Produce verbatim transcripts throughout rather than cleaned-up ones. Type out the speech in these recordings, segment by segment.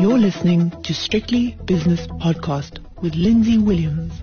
You're listening to Strictly Business Podcast with Lindsay Williams.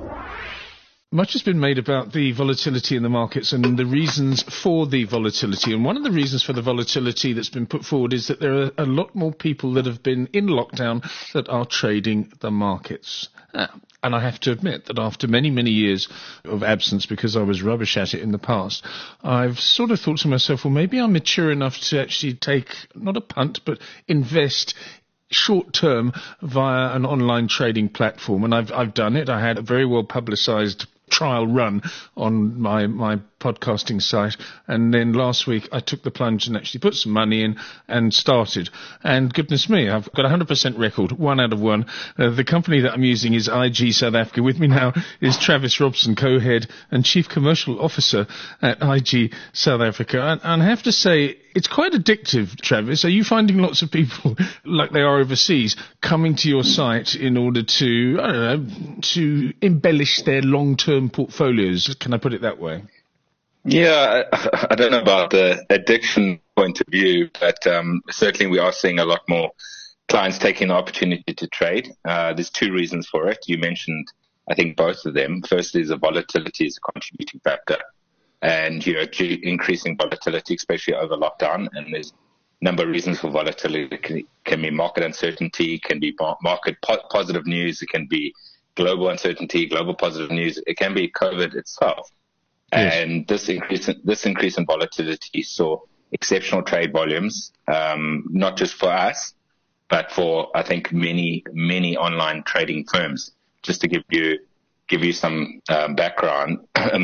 Much has been made about the volatility in the markets and the reasons for the volatility. And one of the reasons for the volatility that's been put forward is that there are a lot more people that have been in lockdown that are trading the markets. Ah, and I have to admit that after many, many years of absence, because I was rubbish at it in the past, I've sort of thought to myself, well, maybe I'm mature enough to actually take, not a punt, but invest short term via an online trading platform. And I've I've done it. I had a very well publicized trial run on my my podcasting site, and then last week I took the plunge and actually put some money in and started, and goodness me, I've got a one hundred percent record, one out of one. Uh, the company that I'm using is I G South Africa. With me now is Travis Robson, co-head and chief commercial officer at I G South Africa, and, and I have to say it's quite addictive. Travis, are you finding lots of people like they are overseas coming to your site in order to, I don't know, to embellish their long-term portfolios? Can I put it that way? Yeah, I, I don't know about the addiction point of view, but um, certainly we are seeing a lot more clients taking the opportunity to trade. Uh, there's two reasons for it. You mentioned, I think, both of them. Firstly, the volatility is a contributing factor, and you know, increasing volatility, especially over lockdown. And there's a number of reasons for volatility. It can, can be market uncertainty, can be market po- positive news, it can be global uncertainty, global positive news, it can be COVID itself. Yes. And this increase, this increase in volatility saw exceptional trade volumes, um, not just for us, but for, I think, many, many online trading firms. Just to give you, give you some um, background,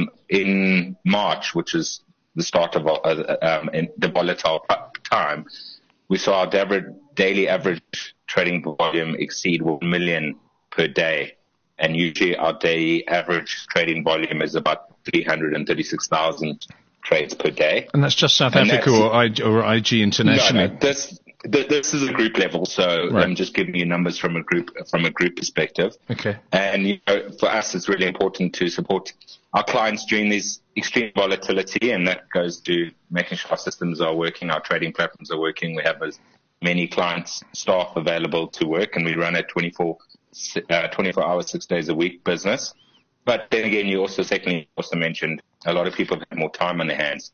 in March, which is the start of uh, um, in the volatile time, we saw our average, daily average trading volume exceed one million per day. And usually our daily average trading volume is about three hundred thirty-six thousand trades per day. And that's just South and Africa or, I, or I G internationally? No, no, this, this is a group level, so right. I'm just giving you numbers from a group from a group perspective. Okay. And you know, for us, it's really important to support our clients during this extreme volatility, and that goes to making sure our systems are working, our trading platforms are working. We have as many clients, staff available to work, and we run a twenty-four, uh, twenty-four hours, six days a week business. But then again, you also secondly also mentioned a lot of people have more time on their hands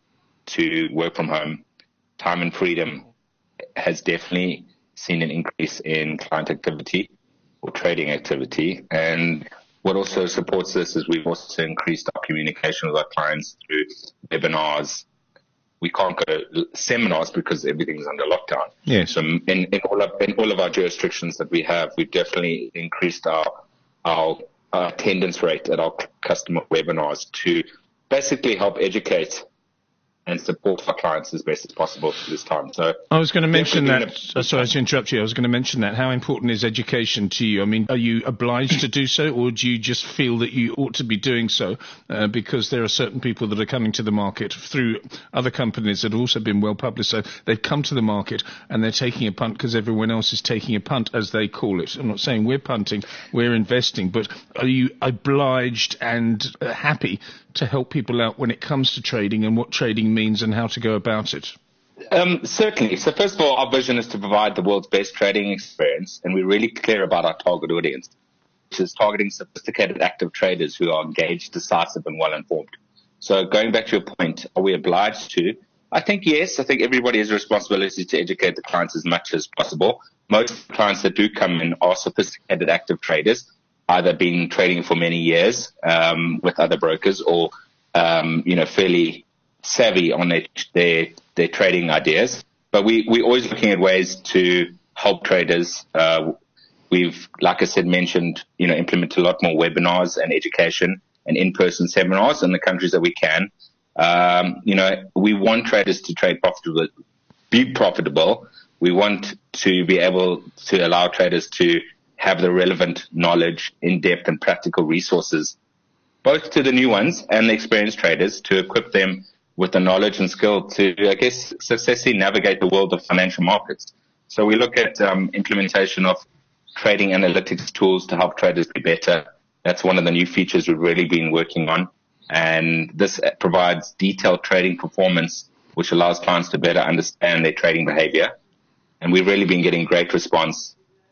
to work from home. Time and freedom has definitely seen an increase in client activity or trading activity. And what also supports this is we've also increased our communication with our clients through webinars. We can't go to seminars because everything's under lockdown. Yes. So in, in all of in all of our jurisdictions that we have, we've definitely increased our our Uh, attendance rate at our customer webinars to basically help educate and support our clients as best as possible through this time. So I was going to mention that. A, sorry to interrupt you. I was going to mention that. How important is education to you? I mean, are you obliged to do so, or do you just feel that you ought to be doing so uh, because there are certain people that are coming to the market through other companies that have also been well publicised? They've come to the market and they're taking a punt because everyone else is taking a punt, as they call it. I'm not saying we're punting, we're investing, but are you obliged and uh, happy to help people out when it comes to trading and what trading means and how to go about it? Um, certainly. So first of all, our vision is to provide the world's best trading experience, and we're really clear about our target audience, which is targeting sophisticated active traders who are engaged, decisive, and well-informed. So going back to your point, are we obliged to? I think yes. I think everybody has a responsibility to educate the clients as much as possible. Most clients that do come in are sophisticated active traders, either been trading for many years um, with other brokers or, um, you know, fairly savvy on their, their, their trading ideas. But we, we're always looking at ways to help traders. Uh, we've, like I said, mentioned, you know, implemented a lot more webinars and education and in-person seminars in the countries that we can. Um, you know, we want traders to trade profitable, be profitable. We want to be able to allow traders to have the relevant knowledge, in-depth and practical resources, both to the new ones and the experienced traders, to equip them with the knowledge and skill to, I guess, successfully navigate the world of financial markets. So we look at um, implementation of trading analytics tools to help traders be better. That's one of the new features we've really been working on. And this provides detailed trading performance, which allows clients to better understand their trading behavior. And we've really been getting great response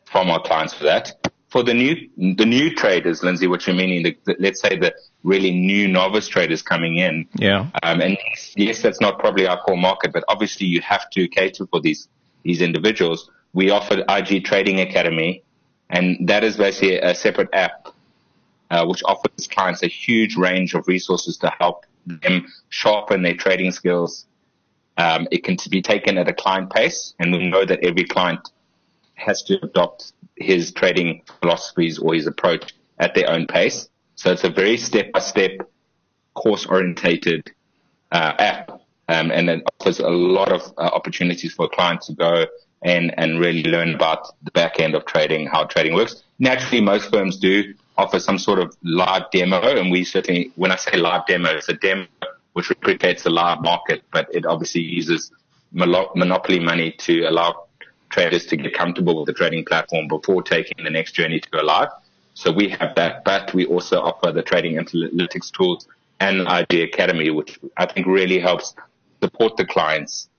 from our clients for that. For the new the new traders, Lindsay, what you're meaning, the, the, let's say the really new novice traders coming in. Yeah. Um, and yes, that's not probably our core market, but obviously you have to cater for these these individuals. We offer I G Trading Academy, and that is basically a separate app uh, which offers clients a huge range of resources to help them sharpen their trading skills. Um, it can be taken at a client pace, and we know that every client has to adopt his trading philosophies or his approach at their own pace. So it's a very step-by-step, course-orientated uh, app, um, and it offers a lot of uh, opportunities for a client to go and, and really learn about the back end of trading, how trading works. Naturally, most firms do offer some sort of live demo, and we certainly, when I say live demo, it's a demo which replicates the live market, but it obviously uses monopoly money to allow traders to get comfortable with the trading platform before taking the next journey to go live. So we have that, but we also offer the trading analytics tools and I G Academy, which I think really helps support the clients.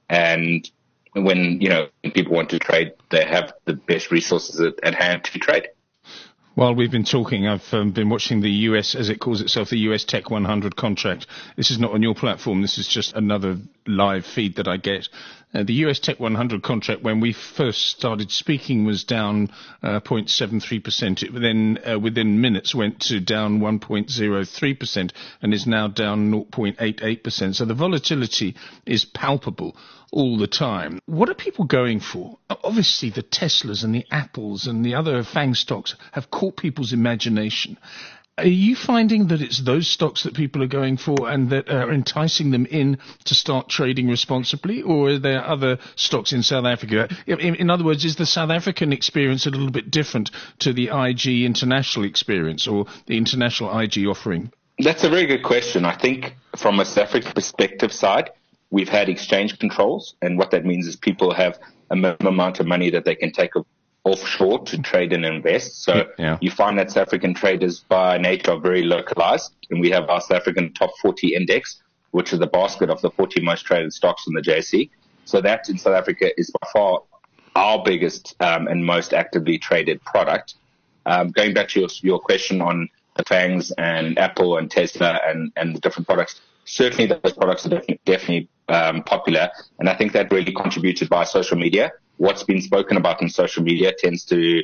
And when, you know, when people want to trade, they have the best resources at, at hand to trade. While we've been talking, I've um, been watching the U S, as it calls itself, the U S Tech one hundred contract. This is not on your platform. This is just another live feed that I get. Uh, the U S Tech one hundred contract, when we first started speaking, was down uh, zero point seven three percent. It then, uh, within minutes, went to down one point zero three percent and is now down zero point eight eight percent. So the volatility is palpable all the time. What are people going for? Obviously, the Teslas and the Apples and the other FANG stocks have caught people's imagination. Are you finding that it's those stocks that people are going for and that are enticing them in to start trading responsibly, or are there other stocks in South Africa? In, in other words, is the South African experience a little bit different to the I G international experience or the international I G offering? That's a very good question. I think from a South African perspective side, we've had exchange controls, and what that means is people have a minimum amount of money that they can take offshore to trade and invest. So yeah. You find that South African traders by nature are very localized, and we have our South African top forty index, which is the basket of the forty most traded stocks in the J S E. So that in South Africa is by far our biggest um, and most actively traded product. Um, going back to your, your question on the FANGs and Apple and Tesla and, and the different products, certainly those products are definitely, definitely um, popular, and I think that really contributed by social media. What's been spoken about in social media tends to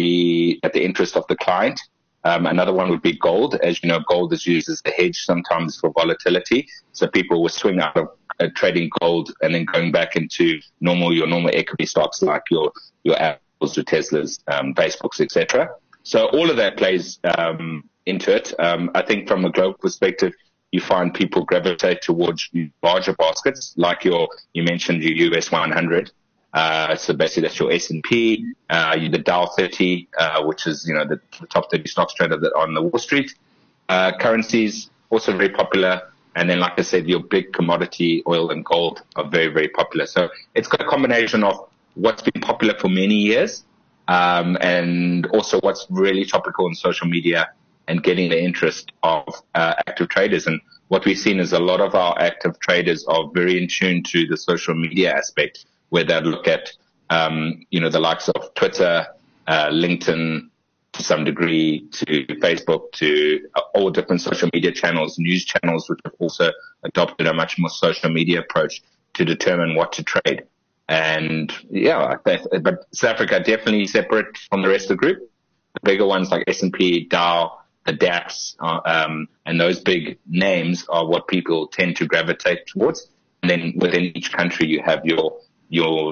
be at the interest of the client. Um, another one would be gold. As you know, gold is used as a hedge sometimes for volatility. So people will swing out of uh, trading gold and then going back into normal your normal equity stocks like your your Apples, your Teslas, um, Facebooks, et cetera. So all of that plays um, into it. Um, I think from a global perspective, you find people gravitate towards larger baskets, like your you mentioned your U S one hundred. Uh, so basically that's your S and P, uh, the Dow thirty, uh, which is, you know, the, the top thirty stocks traded on the Wall Street. Uh, currencies also very popular. And then, like I said, your big commodity, oil and gold are very, very popular. So it's got a combination of what's been popular for many years, um, and also what's really topical in social media and getting the interest of uh, active traders. And what we've seen is a lot of our active traders are very in tune to the social media aspect, where they look at, um, you know, the likes of Twitter, uh, LinkedIn, to some degree, to Facebook, to all different social media channels, news channels, which have also adopted a much more social media approach to determine what to trade. And yeah, but South Africa definitely separate from the rest of the group. The bigger ones like S and P, Dow, the DAX, uh, um, and those big names are what people tend to gravitate towards. And then within each country, you have your your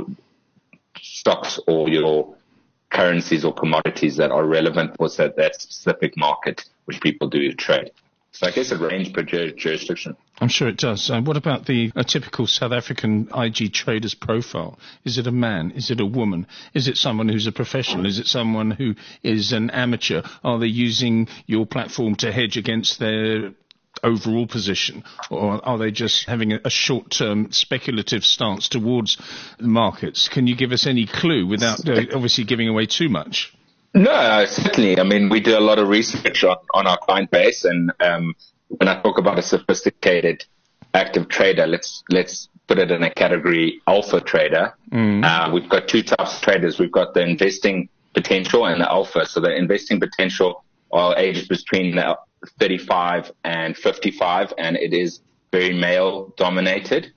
stocks or your currencies or commodities that are relevant for that, that specific market which people do trade. So I guess it ranges per ju- jurisdiction. I'm sure it does. Uh, what about the a typical South African I G trader's profile? Is it a man? Is it a woman? Is it someone who's a professional? Is it someone who is an amateur? Are they using your platform to hedge against their overall position, or are they just having a, a short-term speculative stance towards markets? Can you give us any clue without uh, obviously giving away too much? No, certainly. I mean, we do a lot of research on, on our client base, and um, when I talk about a sophisticated active trader, let's let's put it in a category alpha trader. Mm. Uh, we've got two types of traders. We've got the investing potential and the alpha. So the investing potential are ages between thirty-five and fifty-five, and it is very male dominated.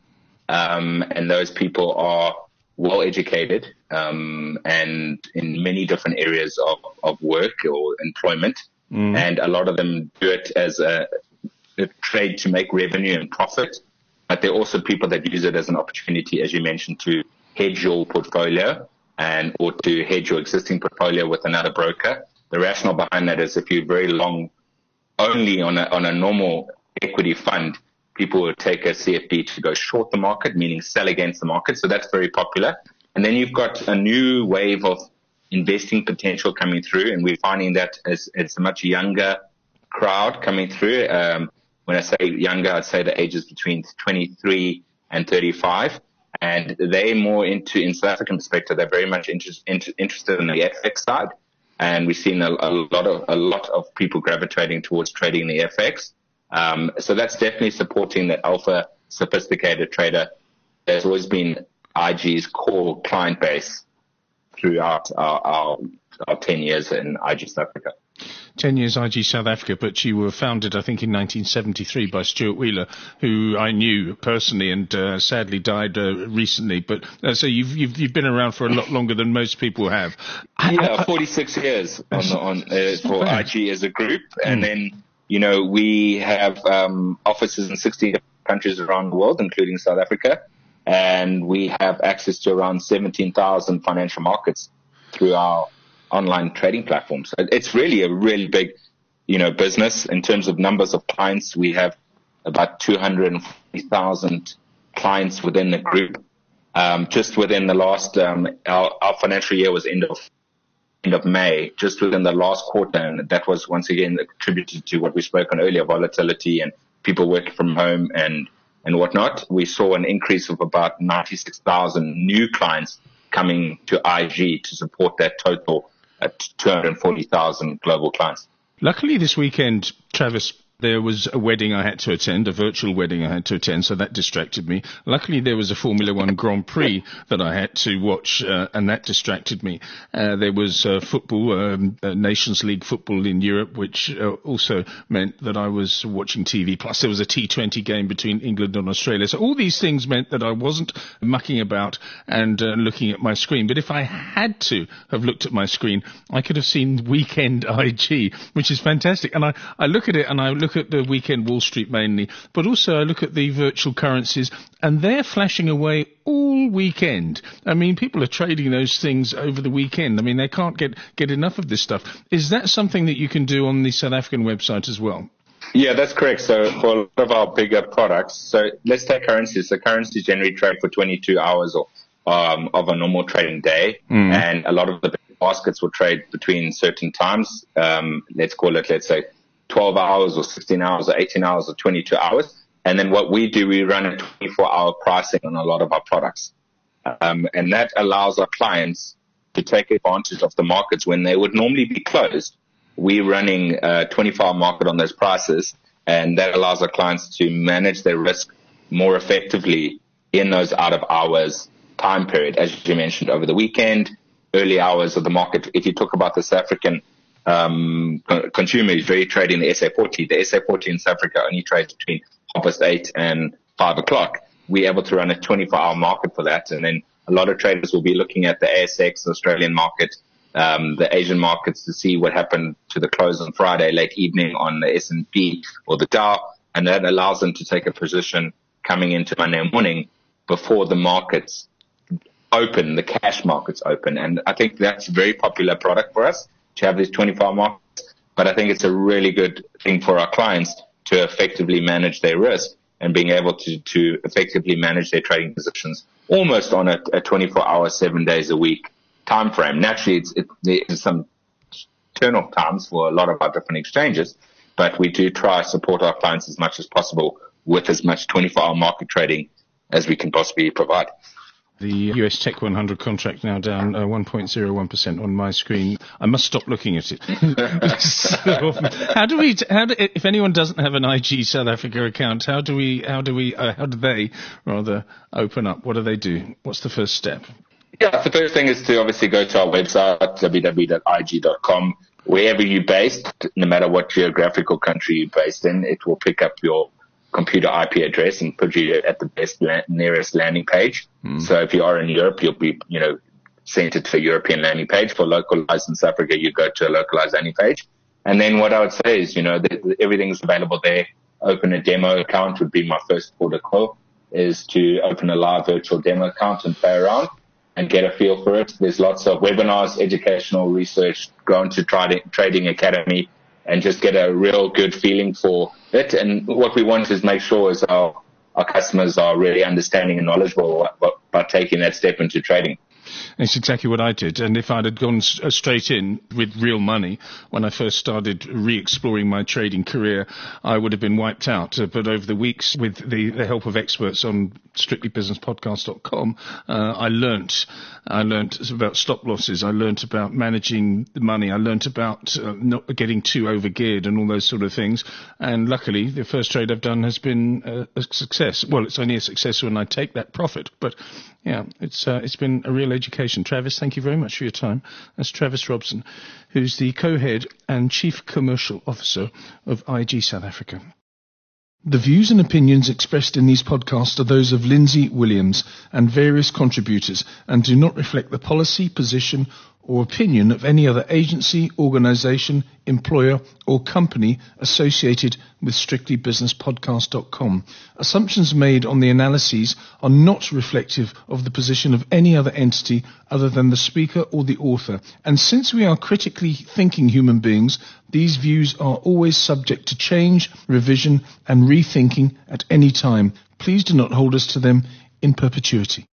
Um, and those people are well educated, um, and in many different areas of, of work or employment. Mm. And a lot of them do it as a, a trade to make revenue and profit. But there are also people that use it as an opportunity, as you mentioned, to hedge your portfolio and or to hedge your existing portfolio with another broker. The rationale behind that is if you're very long only on a, on a normal equity fund, people will take a C F D to go short the market, meaning sell against the market. So that's very popular. And then you've got a new wave of investing potential coming through, and we're finding that as it's a much younger crowd coming through. Um, when I say younger, I'd say the ages between twenty-three and thirty-five. And they're more into, in South African perspective, they're very much interest, inter, interested in the F X side. And we've seen a, a lot of a lot of people gravitating towards trading the F X. Um, so that's definitely supporting that alpha sophisticated trader. There's always been I G's core client base throughout our, our, our ten years in I G South Africa. ten years I G South Africa, but you were founded, I think, in nineteen seventy-three by Stuart Wheeler, who I knew personally and uh, sadly died uh, recently. But uh, so you've, you've you've been around for a lot longer than most people have. Yeah, I, I, forty-six years on, on uh, for I G as a group, and mm. then you know we have um, offices in sixty countries around the world, including South Africa, and we have access to around seventeen thousand financial markets through our online trading platforms. It's really a really big, you know, business in terms of numbers of clients. We have about two hundred forty thousand clients within the group. Um, just within the last, um, our, our financial year was end of end of May. Just within the last quarter, and that was once again attributed to what we spoke on earlier, volatility and people working from home and and whatnot. We saw an increase of about ninety-six thousand new clients coming to I G to support that total at two hundred forty thousand global clients. Luckily this weekend, Travis, there was a wedding I had to attend, a virtual wedding I had to attend, so that distracted me. Luckily there was a Formula One Grand Prix that I had to watch, uh, and that distracted me. Uh, there was uh, football, um, uh, Nations League football in Europe, which uh, also meant that I was watching T V. Plus there was a T twenty game between England and Australia. So all these things meant that I wasn't mucking about and uh, looking at my screen. But if I had to have looked at my screen, I could have seen Weekend I G, which is fantastic. And I, I look at it and I look at the Weekend Wall Street mainly, but also I look at the virtual currencies, and they're flashing away all weekend. I mean, people are trading those things over the weekend. I mean, they can't get, get enough of this stuff. Is that something that you can do on the South African website as well? Yeah, that's correct. So for a lot of our bigger products, so let's take currencies. So currencies generally trade for twenty-two hours or, um, of a normal trading day, mm. and a lot of the baskets will trade between certain times. Um, let's call it, let's say, twelve hours or sixteen hours or eighteen hours or twenty-two hours. And then what we do, we run a twenty-four hour pricing on a lot of our products. Um, and that allows our clients to take advantage of the markets when they would normally be closed. We're running a twenty-four hour market on those prices, and that allows our clients to manage their risk more effectively in those out of hours time period, as you mentioned, over the weekend, early hours of the market. If you talk about the South African Um, consumer is very trading the S A forty. The S A forty in South Africa only trades between half past eight and five o'clock. We're able to run a twenty-four hour market for that. And then a lot of traders will be looking at the A S X, the Australian market, um, the Asian markets to see what happened to the close on Friday, late evening on the S and P or the Dow. And that allows them to take a position coming into Monday morning before the markets open, the cash markets open. And I think that's a very popular product for us to have these twenty-four hour markets, but I think it's a really good thing for our clients to effectively manage their risk and being able to, to effectively manage their trading positions almost on a, a twenty-four hour, seven days a week time frame. Naturally, it's, it, there's some turn off times for a lot of our different exchanges, but we do try to support our clients as much as possible with as much twenty-four hour market trading as we can possibly provide. The U S Tech one hundred contract now down uh, one point zero one percent on my screen. I must stop looking at it. So, how do we, how do, if anyone doesn't have an I G South Africa account, how do we, how do we, uh, how do they rather open up? What do they do? What's the first step? Yeah, the first thing is to obviously go to our website, w w w dot i g dot com. Wherever you're based, no matter what geographical country you're based in, it will pick up your computer I P address and put you at the best la- nearest landing page. Mm. So if you are in Europe, you'll be, you know, sent it to a European landing page. For localized in South Africa, you go to a localized landing page. And then what I would say is, you know, that everything's available there. Open a demo account would be my first port of call, is to open a live virtual demo account and play around and get a feel for it. There's lots of webinars, educational research, go into Trading Academy and just get a real good feeling for it. And what we want is make sure is our, our customers are really understanding and knowledgeable about, about taking that step into trading. It's exactly what I did. And if I'd had gone straight in with real money when I first started re-exploring my trading career, I would have been wiped out. Uh, but over the weeks, with the, the help of experts on strictly business podcast dot com, uh, I learnt. I learnt about stop losses. I learnt about managing the money. I learnt about uh, not getting too overgeared and all those sort of things. And luckily, the first trade I've done has been uh, a success. Well, it's only a success when I take that profit. But yeah, it's uh, it's been a real education. Travis, thank you very much for your time. That's Travis Robson, who's the co-head and chief commercial officer of I G South Africa. The views and opinions expressed in these podcasts are those of Lindsay Williams and various contributors and do not reflect the policy, position or opinion of any other agency, organisation, employer or company associated with strictly business podcast dot com. Assumptions made on the analyses are not reflective of the position of any other entity other than the speaker or the author. And since we are critically thinking human beings, these views are always subject to change, revision and rethinking at any time. Please do not hold us to them in perpetuity.